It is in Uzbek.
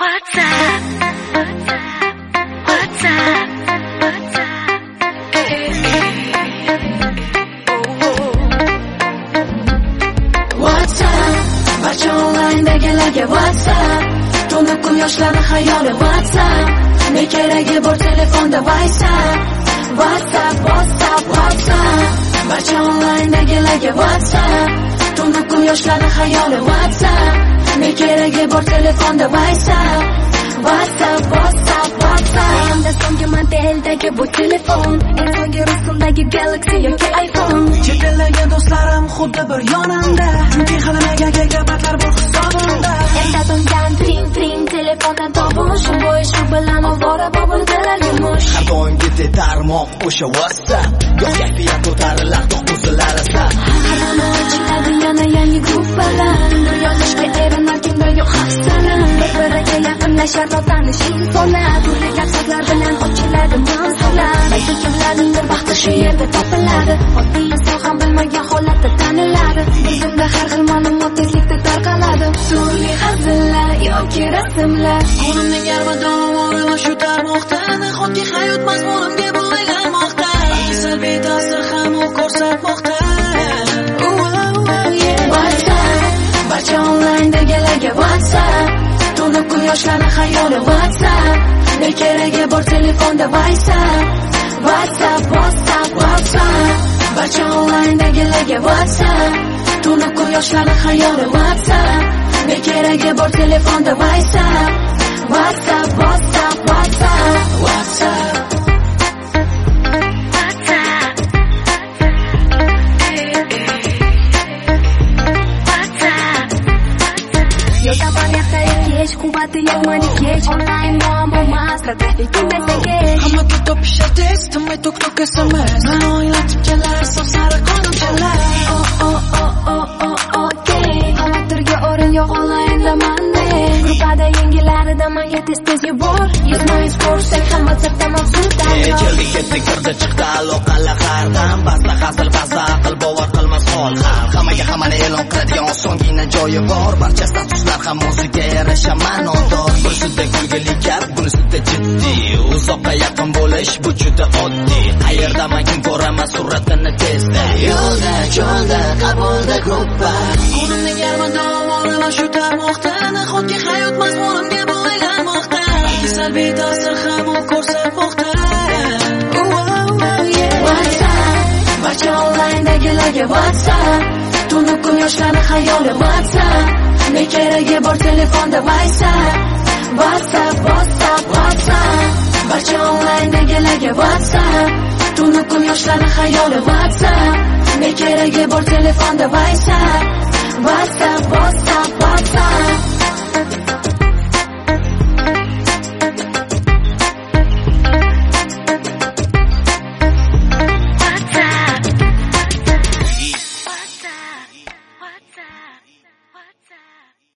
Barcha onlinedagilarga WhatsApp, to'lib kun yoshlari xayoli WhatsApp, ne keragi bor telefonda WhatsApp. Barcha onlinedagilarga WhatsApp, to'lib kun yoshlari xayoli WhatsApp, ne keragi bor telefonda WhatsApp. Endi so'nggi modeldagi bu telefon, eng so'nggi rusumdagi Galaxy yoki iPhone. Chet eldagi do'stlarim xuddi bir yonimda, chunki hali megaga batlar bor hisobimda. Endi dongan tring telefondan tovush, shu bilan ovora bo'ldilar yumush. Har doimgi tarmoq o'sha WhatsApp, goh kayfiyat ko'tarilar, goh buzilar asab. Hamma ochiladi yana yangi gruppalar, yozishga erinmay kimda yo'q hafsalar. Bir-biriga yaqinlashar tanish insonlar, turli gap-so'zlar bilan ochiladi mavzular. Balki kimlarningdir baxti shu yerda topiladi, oddiy inson ham bilmagan holatda taniladi. Bizimda har xil ma'lumot tezlikda tarqaladi, turli hazillar yoki rasmlar. Kunimning yarmi davomida shu tarmoqda, nahotki hayot mazmunimga bu aylanmoqda. Salbiy ta'sir ham u ko'rsatmoqda. Barcha onlinedagilarga WhatsApp, to'lib kun yoshlari xayoli WhatsApp, ne keragi bor telefonda WhatsApp. Barcha onlinedagilarga WhatsApp, to'lib kun yoshlari xayoli WhatsApp, ne keragi bor telefonda WhatsApp. Quvvati yomoni kech, online muammo emas, trafik kimda kech. Hammaga topishar tez, tinmay tok SMS. Mani o'ylatib kelar, sariq qonunchalar. Okay, xavotirga o'rin yo'q, onlineda manda. Gruppada yangilaridan menga tez yubor. Yuzma-yuz ko'rsak ham WhatsAppda mavzudan. Keldi ketdi kirdi chiqdi aloqalar har dam. Ba'zida hazil, ba'zida aql bovar qilmas hol hal. Hammaga hammani e'lon qiladigan osongina joyi bor. Barcha statuslar ham o'ziga yarasha ma'nodor. Bunisida kulgili gap, bunisida jiddiy. Uzoqqa yaqin bo'lish bu juda oddiy. Qayerdaman kim ko'raman suratini tezda. Yo'lda, cho'lda, qabulda gruppa. Kunimning yarmi davomida shu tarmoqda, nahotki hayot mazmunimga bu aylanmoqda. Salbiy ta'sir ham u ko'rsatmoqda. Barcha onlinedagilarga WhatsApp, to'lib kun yoshlari xayoli WhatsApp, ne keragi bor telefonda WhatsApp. Barcha onlinedagilarga WhatsApp, to'lib kun yoshlari xayoli WhatsApp, ne keragi bor telefonda WhatsApp.